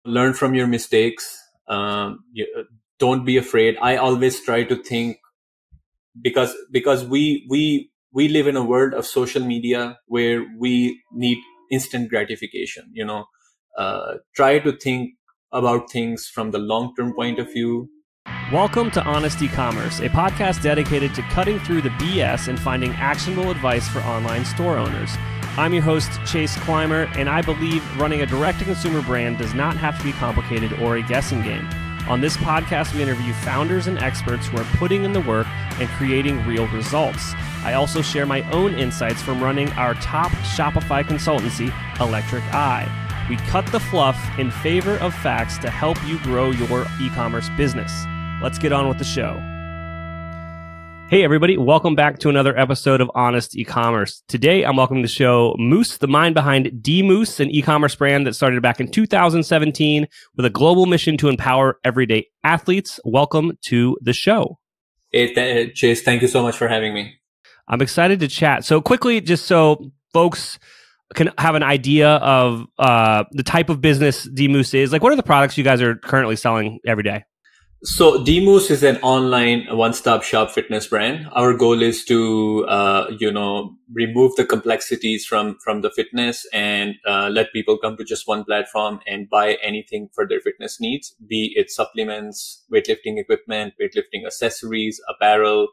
learn from your mistakes. Don't be afraid. I always try to think, because we live in a world of social media where we need instant gratification. Try to think about things from the long term point of view. Welcome to Honest E-Commerce, a podcast dedicated to cutting through the BS and finding actionable advice for online store owners. I'm your host, Chase Clymer, and I believe running a direct-to-consumer brand does not have to be complicated or a guessing game. On this podcast, we interview founders and experts who are putting in the work and creating real results. I also share my own insights from running our top Shopify consultancy, Electric Eye. We cut the fluff in favor of facts to help you grow your e-commerce business. Let's get on with the show. Hey everybody, welcome back to another episode of Honest E-Commerce. Today I'm welcoming to the show Moose, the mind behind DMoose, an e-commerce brand that started back in 2017 with a global mission to empower everyday athletes. Welcome to the show. Hey, Chase, thank you so much for having me. I'm excited to chat. So quickly, just so folks can have an idea of the type of business DMoose is, like what are the products you guys are currently selling every day? So DMoose is an online one-stop shop fitness brand. Our goal is to, remove the complexities from the fitness and let people come to just one platform and buy anything for their fitness needs, be it supplements, weightlifting equipment, weightlifting accessories, apparel,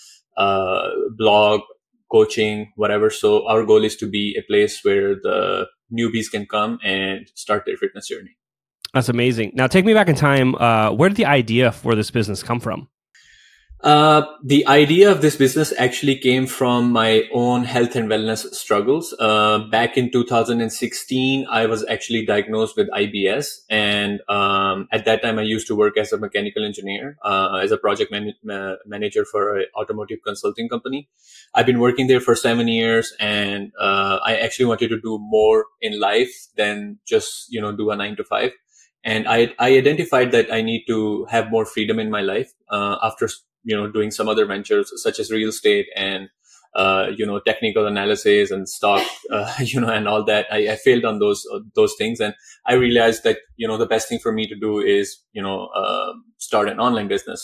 blog, coaching, whatever. So our goal is to be a place where the newbies can come and start their fitness journey. That's amazing. Now, take me back in time. Where did the idea for this business come from? The idea of this business actually came from my own health and wellness struggles. Back in 2016, I was actually diagnosed with IBS. And at that time, I used to work as a mechanical engineer, as a project manager for an automotive consulting company. I've been working there for 7 years, and I actually wanted to do more in life than just, do a 9 to 5. And I identified that I need to have more freedom in my life after doing some other ventures such as real estate and technical analysis and stock and all that. I failed on those things, and I realized that the best thing for me to do is start an online business.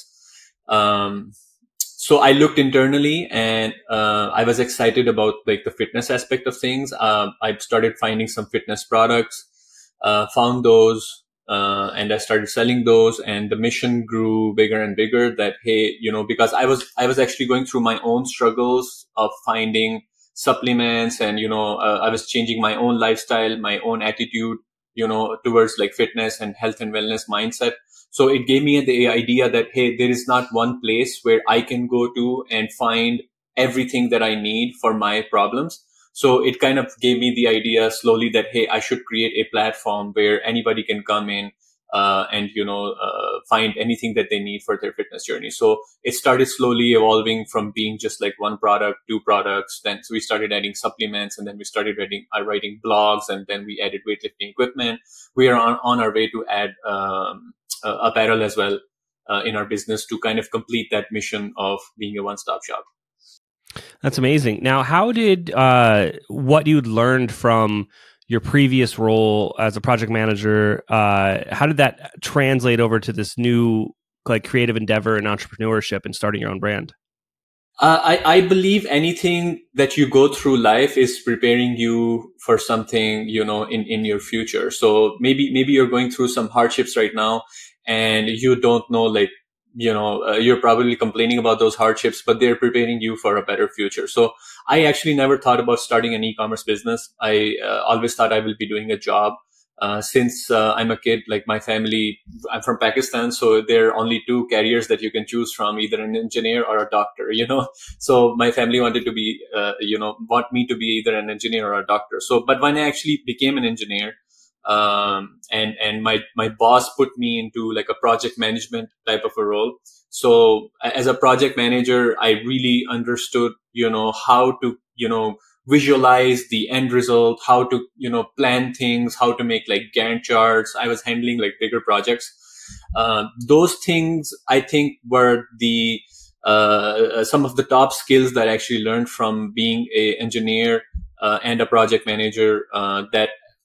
So I looked internally, and I was excited about like the fitness aspect of things. I started finding some fitness products, found those. And I started selling those, and the mission grew bigger and bigger that, hey, because I was actually going through my own struggles of finding supplements, and, I was changing my own lifestyle, my own attitude, towards like fitness and health and wellness mindset. So it gave me the idea that, hey, there is not one place where I can go to and find everything that I need for my problems. So it kind of gave me the idea slowly that, hey, I should create a platform where anybody can come in and find anything that they need for their fitness journey. So it started slowly evolving from being just like one product, two products. Then so we started adding supplements, and then we started writing blogs, and then we added weightlifting equipment. We are on our way to add apparel as well in our business to kind of complete that mission of being a one-stop shop. That's amazing. Now, how did what you'd learned from your previous role as a project manager, how did that translate over to this new like creative endeavor and entrepreneurship and starting your own brand? I believe anything that you go through life is preparing you for something, in your future. So maybe you're going through some hardships right now, and you don't know, like, you're probably complaining about those hardships, but they're preparing you for a better future. So I actually never thought about starting an e-commerce business. I always thought I will be doing a job. Since I'm a kid, like my family, I'm from Pakistan, so there are only two careers that you can choose from, either an engineer or a doctor, So my family wanted to be, want me to be either an engineer or a doctor. So, but when I actually became an engineer, and my boss put me into like a project management type of a role. So as a project manager, I really understood, how to, visualize the end result, how to, plan things, how to make like Gantt charts. I was handling like bigger projects. Those things I think were the, some of the top skills that I actually learned from being an engineer, and a project manager, that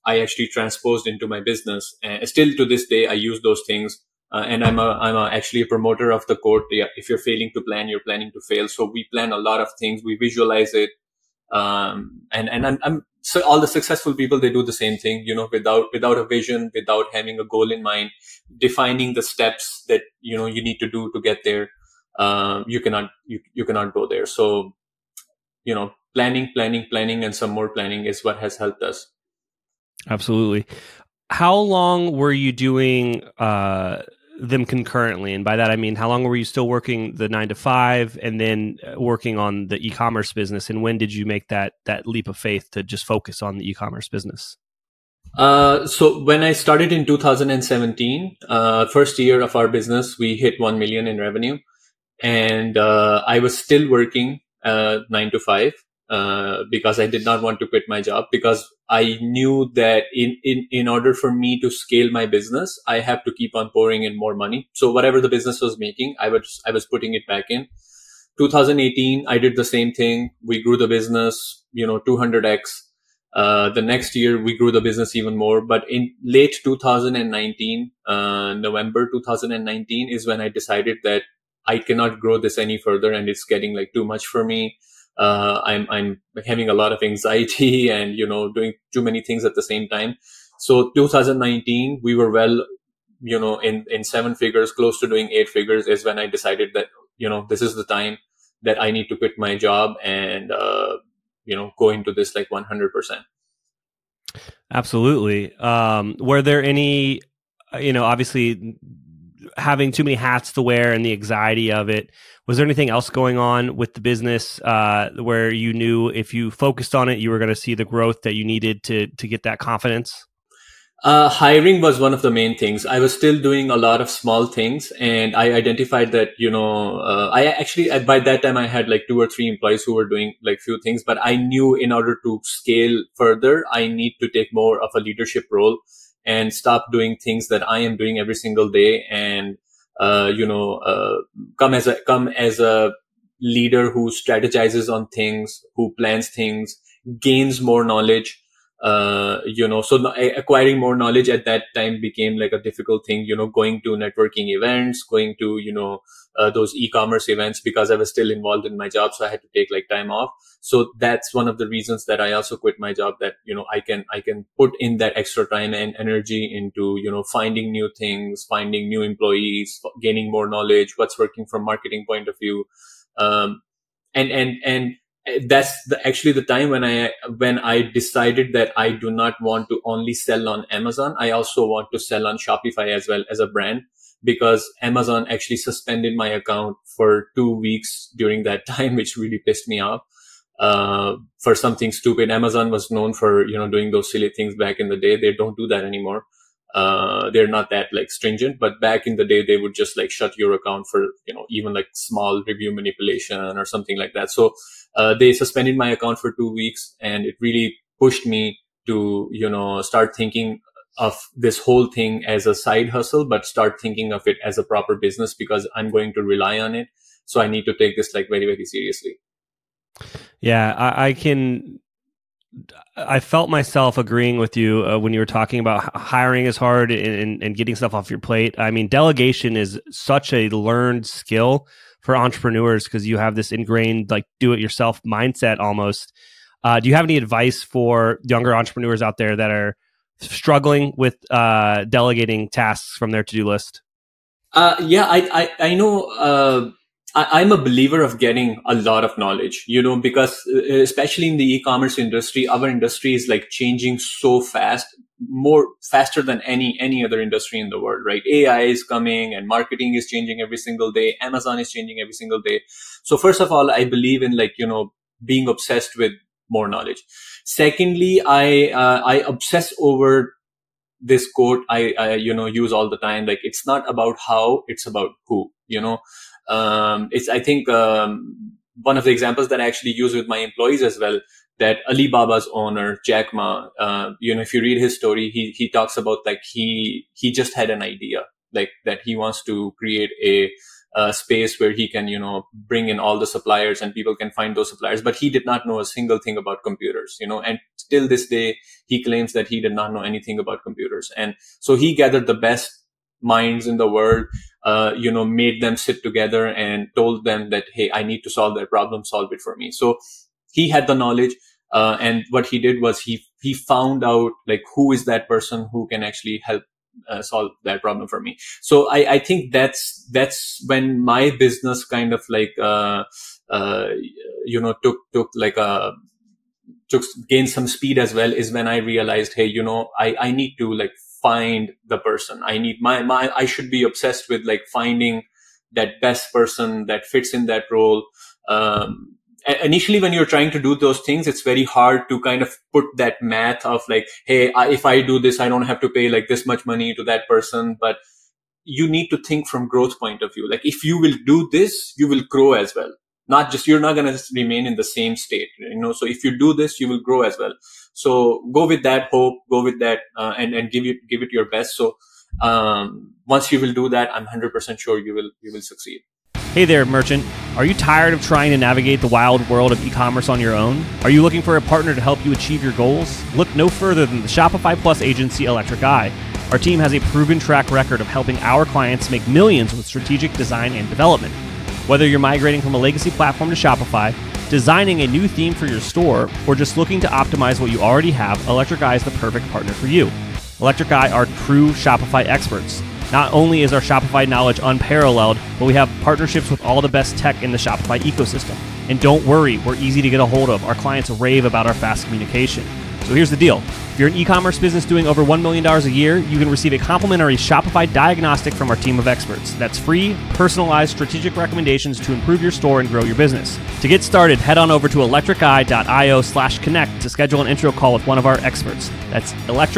I actually transposed into my business. And still to this day, I use those things. And actually a promoter of the quote, yeah, if you're failing to plan, you're planning to fail. So we plan a lot of things. We visualize it. And I'm so all the successful people, they do the same thing, without a vision, without having a goal in mind, defining the steps that, you need to do to get there. You cannot go there. So, planning, and some more planning is what has helped us. Absolutely. How long were you doing them concurrently? And by that, I mean, how long were you still working the 9 to 5 and then working on the e-commerce business? And when did you make that leap of faith to just focus on the e-commerce business? So when I started in 2017, first year of our business, we hit 1 million in revenue. And I was still working 9 to 5 because I did not want to quit my job, because I knew that in order for me to scale my business, I have to keep on pouring in more money. So whatever the business was making, I was putting it back in. 2018, I did the same thing. We grew the business, 200x. The next year we grew the business even more. But in late 2019, November 2019 is when I decided that I cannot grow this any further, and it's getting like too much for me. I'm having a lot of anxiety and, doing too many things at the same time. So 2019, we were well, in 7 figures, close to doing 8 figures, is when I decided that, this is the time that I need to quit my job and, go into this like 100%. Absolutely. Were there any, obviously having too many hats to wear and the anxiety of it, was there anything else going on with the business where you knew if you focused on it, you were going to see the growth that you needed to get that confidence? Hiring was one of the main things. I was still doing a lot of small things, and I identified that, by that time I had like 2 or 3 employees who were doing like few things, but I knew in order to scale further, I need to take more of a leadership role and stop doing things that I am doing every single day, and come as a leader who strategizes on things, who plans things, gains more knowledge. So acquiring more knowledge at that time became like a difficult thing, going to networking events, going to, those e-commerce events, because I was still involved in my job. So I had to take like time off. So that's one of the reasons that I also quit my job, that, I can put in that extra time and energy into, finding new things, finding new employees, gaining more knowledge, what's working from marketing point of view. And that's actually the time when I decided that I do not want to only sell on Amazon. I also want to sell on Shopify as well as a brand, because Amazon actually suspended my account for 2 weeks during that time, which really pissed me off, for something stupid. Amazon was known for, doing those silly things back in the day. They don't do that anymore. They're not that like stringent, but back in the day, they would just like shut your account for, even like small review manipulation or something like that. So, they suspended my account for 2 weeks, and it really pushed me to, start thinking of this whole thing as a side hustle, but start thinking of it as a proper business, because I'm going to rely on it. So I need to take this like very, very seriously. Yeah, I felt myself agreeing with you when you were talking about hiring is hard and getting stuff off your plate. I mean, delegation is such a learned skill for entrepreneurs, because you have this ingrained like do-it-yourself mindset almost. Do you have any advice for younger entrepreneurs out there that are struggling with delegating tasks from their to-do list? Yeah, I know. I'm a believer of getting a lot of knowledge, because especially in the e-commerce industry, our industry is like changing so fast, more faster than any other industry in the world, right? AI is coming and marketing is changing every single day. Amazon is changing every single day. So first of all, I believe in like, being obsessed with more knowledge. Secondly, I obsess over this quote I use all the time. Like, it's not about how, it's about who, it's, I think, one of the examples that I actually use with my employees as well, that Alibaba's owner, Jack Ma, if you read his story, he talks about like, he just had an idea, like that he wants to create space where he can, bring in all the suppliers and people can find those suppliers. But he did not know a single thing about computers, and till this day, he claims that he did not know anything about computers. And so he gathered the best minds in the world, made them sit together and told them that, hey, I need to solve that problem, solve it for me. So he had the knowledge. And what he did was he found out like who is that person who can actually help solve that problem for me. So I think that's when my business kind of like, gained some speed as well, is when I realized, hey, I need to like find the person. I need I should be obsessed with like finding that best person that fits in that role. Initially, when you're trying to do those things, it's very hard to kind of put that math of like, hey, if I do this, I don't have to pay like this much money to that person. But you need to think from growth point of view. Like if you will do this, you will grow as well. Not just, you're not going to remain in the same state, so if you do this, you will grow as well. So go with that hope, go with that, and give it your best. So, once you will do that, I'm 100% sure you will succeed. Hey there, merchant. Are you tired of trying to navigate the wild world of e-commerce on your own? Are you looking for a partner to help you achieve your goals? Look no further than the Shopify Plus agency, Electric Eye. Our team has a proven track record of helping our clients make millions with strategic design and development. Whether you're migrating from a legacy platform to Shopify, designing a new theme for your store, or just looking to optimize what you already have, Electric Eye is the perfect partner for you. Electric Eye are true Shopify experts. Not only is our Shopify knowledge unparalleled, but we have partnerships with all the best tech in the Shopify ecosystem. And don't worry, we're easy to get a hold of. Our clients rave about our fast communication. So here's the deal. If you're an e-commerce business doing over $1 million a year, you can receive a complimentary Shopify diagnostic from our team of experts. That's free, personalized, strategic recommendations to improve your store and grow your business. To get started, head on over to electriceye.io/connect to schedule an intro call with one of our experts. That's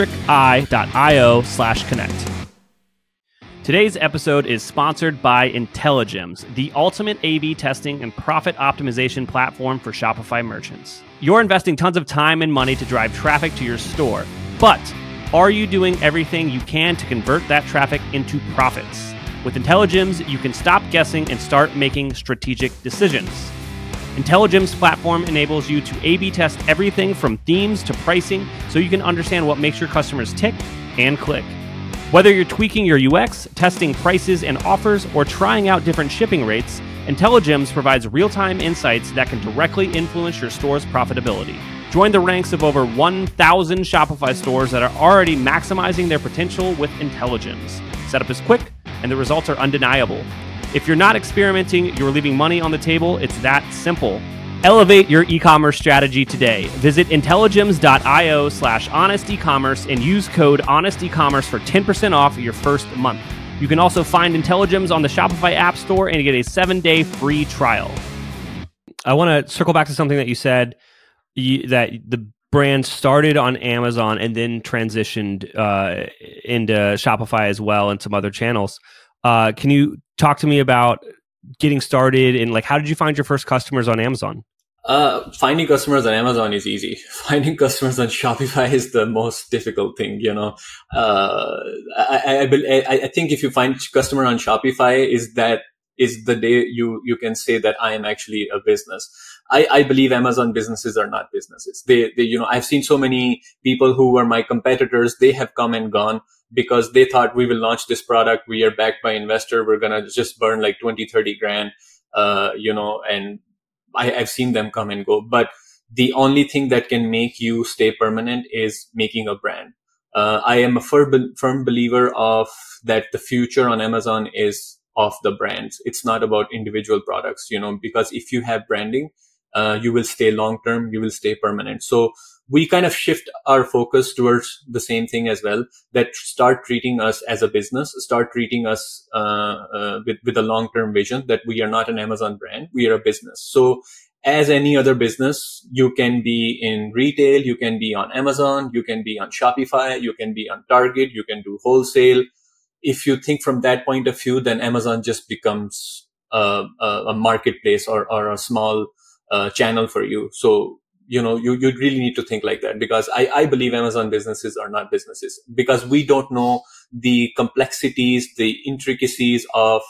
electriceye.io/connect. Today's episode is sponsored by Intelligems, the ultimate A/B testing and profit optimization platform for Shopify merchants. You're investing tons of time and money to drive traffic to your store, but are you doing everything you can to convert that traffic into profits? With Intelligems, you can stop guessing and start making strategic decisions. Intelligems platform enables you to A/B test everything from themes to pricing so you can understand what makes your customers tick and click. Whether you're tweaking your UX, testing prices and offers, or trying out different shipping rates, Intelligems provides real-time insights that can directly influence your store's profitability. Join the ranks of over 1,000 Shopify stores that are already maximizing their potential with Intelligems. Setup is quick, and the results are undeniable. If you're not experimenting, you're leaving money on the table. It's that simple. Elevate your e-commerce strategy today. Visit intelligems.io/honestecommerce and use code honestecommerce for 10% off your first month. You can also find Intelligems on the Shopify App Store and get a 7-day free trial. I want to circle back to something that you said, that the brand started on Amazon and then transitioned into Shopify as well and some other channels. Can you talk to me about getting started and like how did you find your first customers on Amazon? Finding customers on Amazon is easy. Finding customers on Shopify is the most difficult thing, I think if you find customer on Shopify is the day you can say that I am actually a business. I believe Amazon businesses are not businesses. They I've seen so many people who were my competitors. They have come and gone because they thought we will launch this product. We are backed by investor. We're going to just burn like 20, 30 grand, and I've seen them come and go, but the only thing that can make you stay permanent is making a brand. I am a firm believer of that the future on Amazon is of the brands. It's not about individual products, because if you have branding, you will stay long-term, you will stay permanent. So we kind of shift our focus towards the same thing as well, that start treating us as a business, start treating us with a long-term vision that we are not an Amazon brand, we are a business. So as any other business, you can be in retail, you can be on Amazon, you can be on Shopify, you can be on Target, you can do wholesale. If you think from that point of view, then Amazon just becomes a marketplace or a small channel for you. So you really need to think like that, because I believe Amazon businesses are not businesses because we don't know the complexities, the intricacies of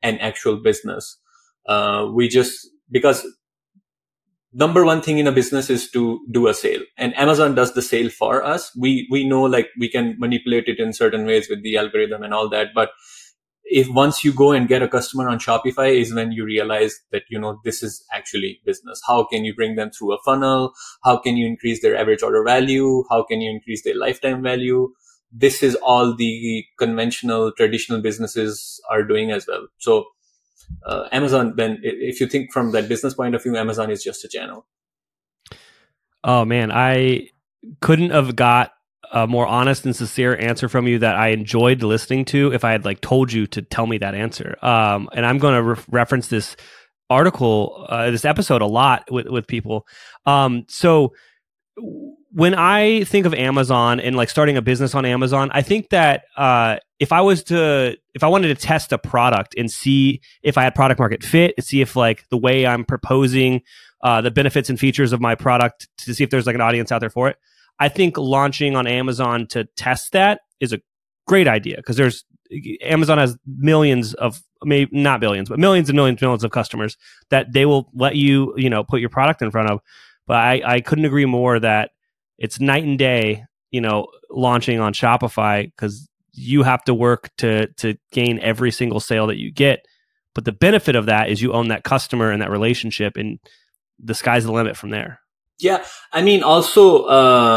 an actual business. Because number one thing in a business is to do a sale, and Amazon does the sale for us. We know, like, we can manipulate it in certain ways with the algorithm and all that. But if once you go and get a customer on Shopify is when you realize that, this is actually business. How can you bring them through a funnel? How can you increase their average order value? How can you increase their lifetime value? This is all the conventional, traditional businesses are doing as well. So Amazon, then, if you think from that business point of view, Amazon is just a channel. Oh man, I couldn't have got a more honest and sincere answer from you that I enjoyed listening to if I had told you to tell me that answer. And I'm going to reference this article, this episode a lot with people. So when I think of Amazon and starting a business on Amazon, I think that if I wanted to test a product and see if I had product market fit, and see if the way I'm proposing the benefits and features of my product, to see if there's an audience out there for it, I think launching on Amazon to test that is a great idea, because Amazon has millions of, maybe not billions, but millions and millions of customers that they will let you, put your product in front of. But I couldn't agree more that it's night and day, launching on Shopify, because you have to work to gain every single sale that you get. But the benefit of that is you own that customer and that relationship, and the sky's the limit from there. Yeah, I mean, also,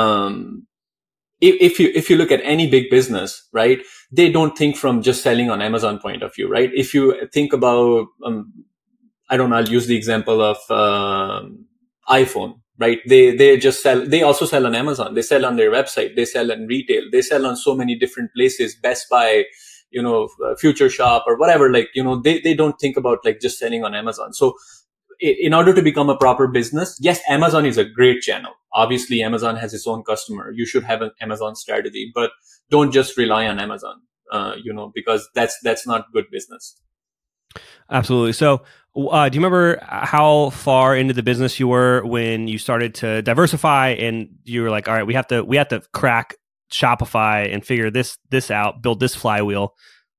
if you look at any big business, right, they don't think from just selling on Amazon point of view, right? If you think about, I don't know, I'll use the example of iPhone, right? They just sell. They also sell on Amazon. They sell on their website. They sell in retail. They sell on so many different places. Best Buy, Future Shop, or whatever. They don't think about just selling on Amazon. So, in order to become a proper business, yes, Amazon is a great channel. Obviously, Amazon has its own customer. You should have an Amazon strategy, but don't just rely on Amazon, because that's not good business. Absolutely. So, do you remember how far into the business you were when you started to diversify, and you were like, all right, we have to crack Shopify and figure this out, build this flywheel?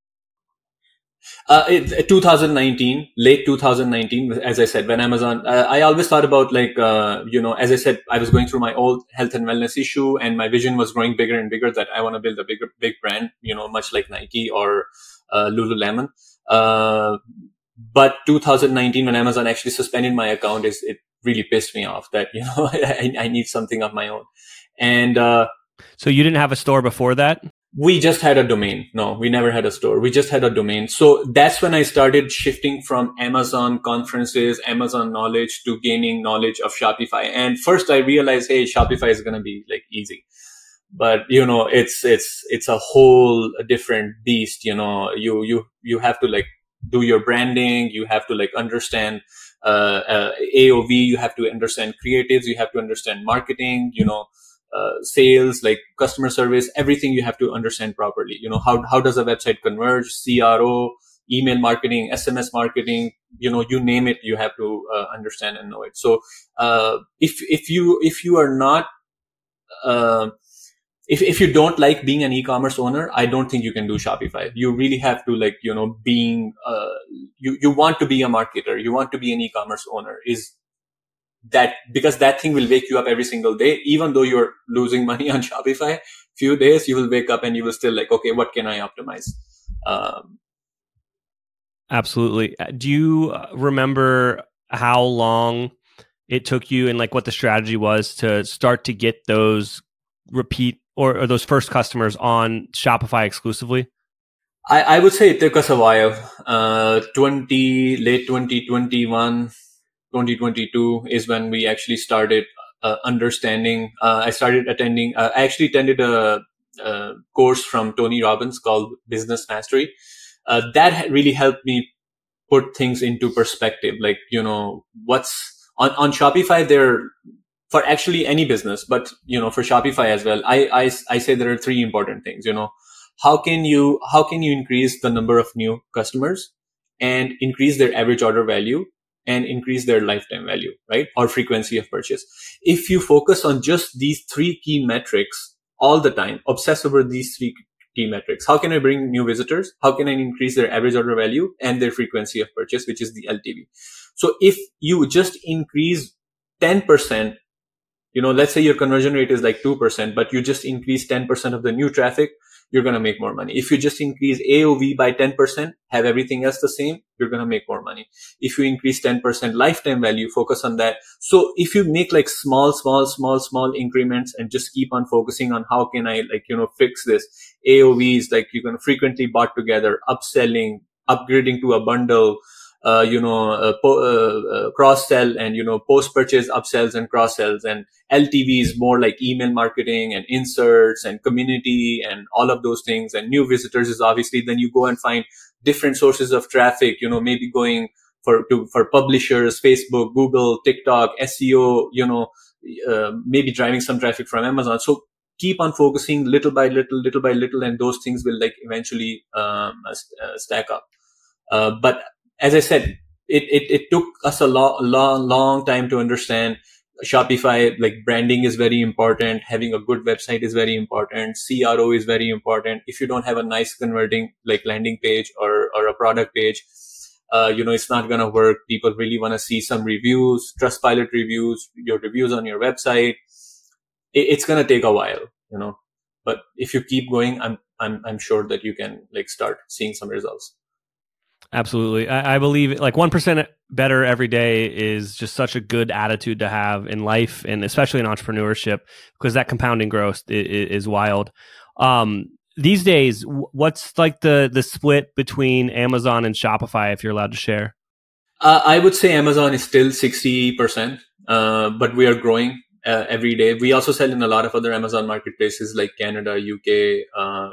2019, late 2019, as I said, when Amazon, I always thought about as I said, I was going through my old health and wellness issue, and my vision was growing bigger and bigger, that I want to build a big brand, much like Nike or Lululemon. But 2019, when Amazon actually suspended my account, it really pissed me off that, I need something of my own. And so you didn't have a store before that? We just had a domain. No, we never had a store. We just had a domain. So that's when I started shifting from Amazon conferences, Amazon knowledge, to gaining knowledge of Shopify. And first I realized, hey, Shopify is going to be easy. But, it's a whole different beast. You have to do your branding. You have to understand, AOV. You have to understand creatives. You have to understand marketing, sales, customer service, everything you have to understand properly. How does a website converge, CRO, email marketing, SMS marketing, you name it, you have to understand and know it. So, if you are not, if you don't like being an e-commerce owner, I don't think you can do Shopify. You really have to being, you want to be a marketer, you want to be an e-commerce owner, because that thing will wake you up every single day. Even though you're losing money on Shopify, few days you will wake up and you will still okay, what can I optimize? Absolutely. Do you remember how long it took you, and what the strategy was to start to get those repeat or those first customers on Shopify exclusively? I would say it took us a while. Late 2021, 2022 is when we actually started understanding. I started attending. I actually attended a course from Tony Robbins called Business Mastery. That really helped me put things into perspective. What's on Shopify there, for actually any business, but for Shopify as well. I say there are three important things. How can you increase the number of new customers and increase their average order value and increase their lifetime value, right? Or frequency of purchase. If you focus on just these three key metrics all the time, obsess over these three key metrics. How can I bring new visitors? How can I increase their average order value and their frequency of purchase, which is the LTV? So if you just increase 10%, let's say your conversion rate is like 2%, but you just increase 10% of the new traffic, you're going to make more money. If you just increase AOV by 10%, have everything else the same, you're going to make more money. If you increase 10% lifetime value, focus on that. So if you make like small increments and just keep on focusing on how can I fix this, AOVs, like you're going to frequently bought together, upselling, upgrading to a bundle, cross sell and, post purchase upsells and cross sells, and LTV is more like email marketing and inserts and community and all of those things. And new visitors is obviously then you go and find different sources of traffic, maybe going for publishers, Facebook, Google, TikTok, SEO, maybe driving some traffic from Amazon. So keep on focusing little by little, and those things will like eventually stack up. But as I said, it took us a long time to understand Shopify. Like branding is very important. Having a good website is very important. CRO is very important. If you don't have a nice converting like landing page or a product page, it's not going to work. People really want to see some reviews, Trustpilot reviews, your reviews on your website. It's going to take a while, but if you keep going, I'm sure that you can like start seeing some results. Absolutely. I believe like 1% better every day is just such a good attitude to have in life, and especially in entrepreneurship, because that compounding growth is wild. These days, what's like the split between Amazon and Shopify, if you're allowed to share? I would say Amazon is still 60%, but we are growing every day. We also sell in a lot of other Amazon marketplaces like Canada, UK,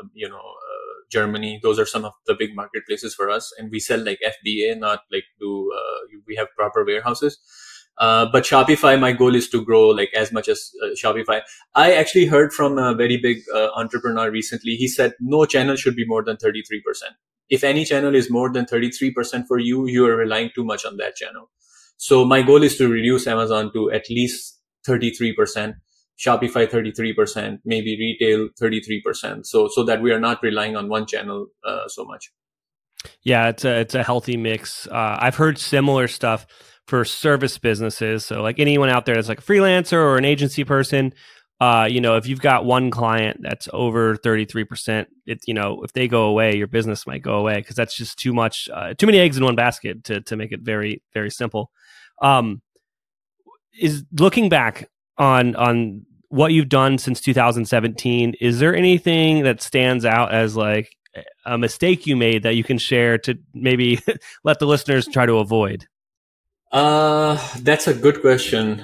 Germany. Those are some of the big marketplaces for us. And we sell like FBA, not like we have proper warehouses. But Shopify, my goal is to grow like as much as Shopify. I actually heard from a very big entrepreneur recently. He said no channel should be more than 33%. If any channel is more than 33% for you, you are relying too much on that channel. So my goal is to reduce Amazon to at least 33%. Shopify 33%, maybe retail 33%, so that we are not relying on one channel so much. Yeah, it's a healthy mix. I've heard similar stuff for service businesses. So like anyone out there that's like a freelancer or an agency person, if you've got one client that's over 33%, if they go away, your business might go away, because that's just too much, too many eggs in one basket to make it very, very simple. Is looking back on what you've done since 2017, is there anything that stands out as like a mistake you made that you can share to maybe let the listeners try to avoid? That's a good question.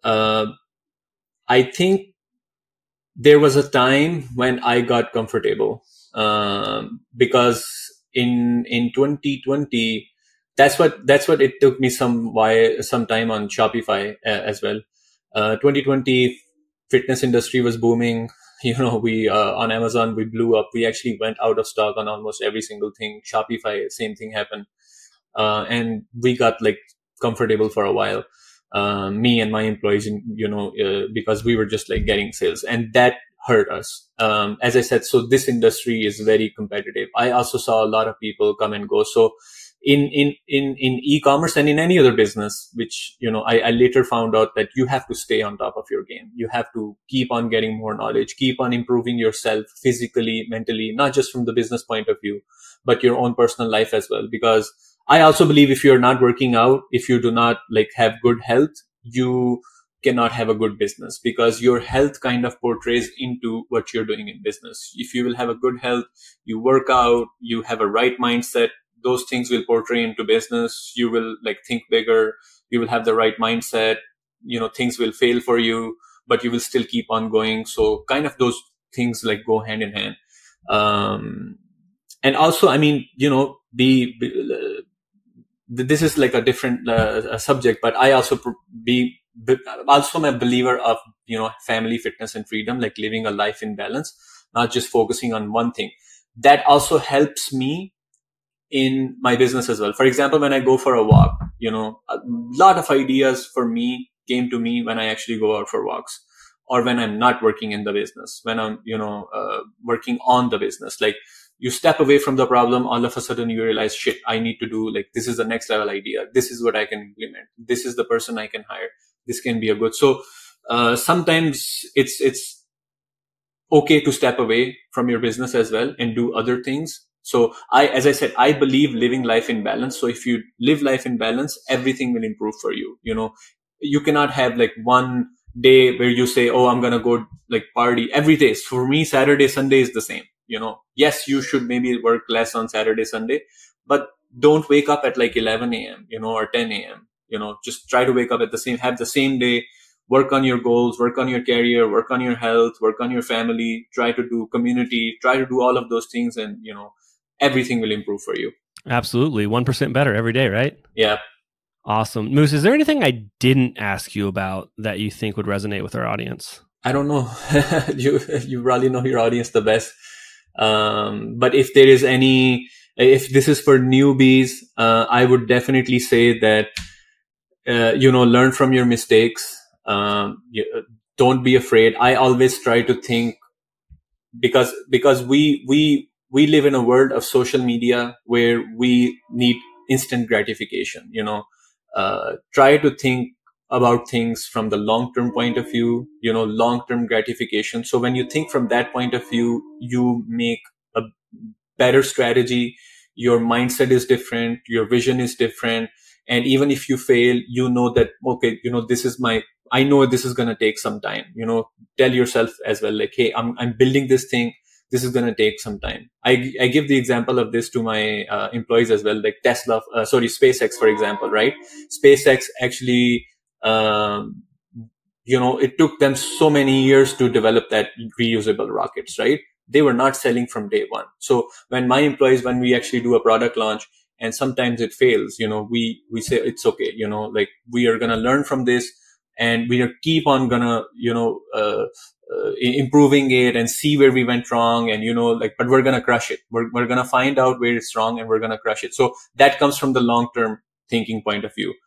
I think there was a time when I got comfortable, because in 2020, that's what it took me some time on Shopify as well. 2020 fitness industry was booming. We on Amazon, we blew up. We actually went out of stock on almost every single thing. Shopify, same thing happened. And we got like comfortable for a while. Me and my employees, because we were just like getting sales, and that hurt us. As I said, so this industry is very competitive. I also saw a lot of people come and go. So in e-commerce and in any other business, which, I later found out that you have to stay on top of your game. You have to keep on getting more knowledge, keep on improving yourself physically, mentally, not just from the business point of view, but your own personal life as well. Because I also believe if you're not working out, if you do not like have good health, you cannot have a good business, because your health kind of portrays into what you're doing in business. If you will have a good health, you work out, you have a right mindset, those things will portray into business. You will like think bigger. You will have the right mindset. Things will fail for you, but you will still keep on going. So kind of those things like go hand in hand. And also, I mean, this is like a different subject, but I also I'm a believer of, family, fitness, and freedom, like living a life in balance, not just focusing on one thing. That also helps me in my business as well. For example, when I go for a walk, a lot of ideas for me came to me when I actually go out for walks. or when I'm not working in the business, when I'm, working on the business. Like, you step away from the problem, all of a sudden you realize, shit, I need to do, like, this is the next level idea. This is what I can implement. This is the person I can hire. This can be a good. So, sometimes it's okay to step away from your business as well and do other things. So as I said, I believe living life in balance. So if you live life in balance, everything will improve for you. You cannot have like one day where you say, oh, I'm going to go like party every day. So for me, Saturday, Sunday is the same. Yes, you should maybe work less on Saturday, Sunday, but don't wake up at like 11 a.m., or 10 a.m. Just try to wake up have the same day, work on your goals, work on your career, work on your health, work on your family, try to do community, try to do all of those things. And, everything will improve for you. Absolutely. 1% better every day, right? Yeah. Awesome. Moose, is there anything I didn't ask you about that you think would resonate with our audience? I don't know. You probably know your audience the best. But if there is if this is for newbies, I would definitely say that, learn from your mistakes. Don't be afraid. I always try to think, because we live in a world of social media where we need instant gratification. Try to think about things from the long-term point of view, long-term gratification. So when you think from that point of view, you make a better strategy. Your mindset is different. Your vision is different. And even if you fail, that, okay, I know this is going to take some time. Tell yourself as well, like, hey, I'm building this thing. This is going to take some time. I give the example of this to my employees as well, like SpaceX, for example, right? SpaceX actually, it took them so many years to develop that reusable rockets, right? They were not selling from day one. So when we actually do a product launch and sometimes it fails, we say it's okay, like, we are going to learn from this and we keep on gonna, improving it and see where we went wrong. And, but we're going to crush it. We're going to find out where it's wrong and we're going to crush it. So that comes from the long-term thinking point of view.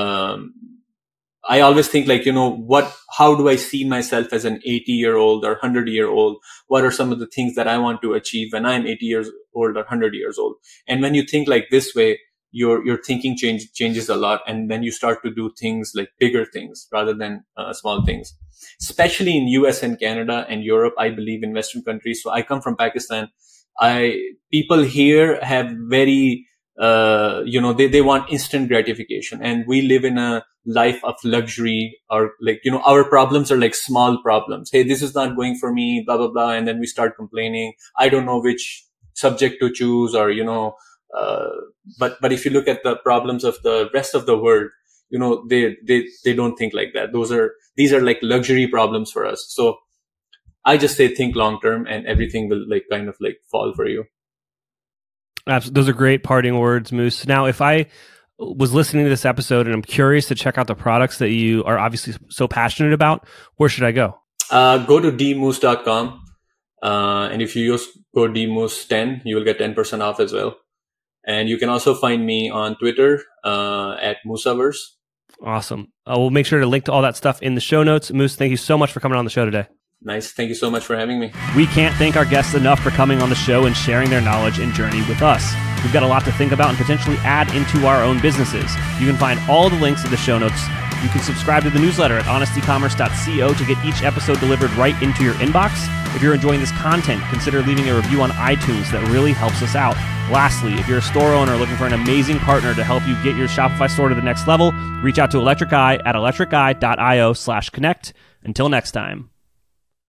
I always think like, how do I see myself as an 80-year-old or 100-year-old? What are some of the things that I want to achieve when I'm 80 years old or 100 years old? And when you think like this way, your thinking changes a lot. And then you start to do things like bigger things rather than small things, especially in US and Canada and Europe. I believe in Western countries. So I come from Pakistan. People here have very, they want instant gratification, and we live in a life of luxury, or like, our problems are like small problems. Hey, this is not going for me, blah, blah, blah. And then we start complaining. I don't know which subject to choose, or, but if you look at the problems of the rest of the world, they don't think like that. These are like luxury problems for us. So I just say, think long term and everything will like kind of like fall for you. Absolutely. Those are great parting words, Moose. Now, if I was listening to this episode and I'm curious to check out the products that you are obviously so passionate about, where should I go? Go to dmoose.com. And if you use code DMOOSE10, you will get 10% off as well. And you can also find me on Twitter at Moosaverse. Awesome. We'll make sure to link to all that stuff in the show notes. Moose, thank you so much for coming on the show today. Nice. Thank you so much for having me. We can't thank our guests enough for coming on the show and sharing their knowledge and journey with us. We've got a lot to think about and potentially add into our own businesses. You can find all the links in the show notes. You can subscribe to the newsletter at honestycommerce.co to get each episode delivered right into your inbox. If you're enjoying this content, consider leaving a review on iTunes. That really helps us out. Lastly, if you're a store owner looking for an amazing partner to help you get your Shopify store to the next level, reach out to Electric Eye at electriceye.io/connect. Until next time.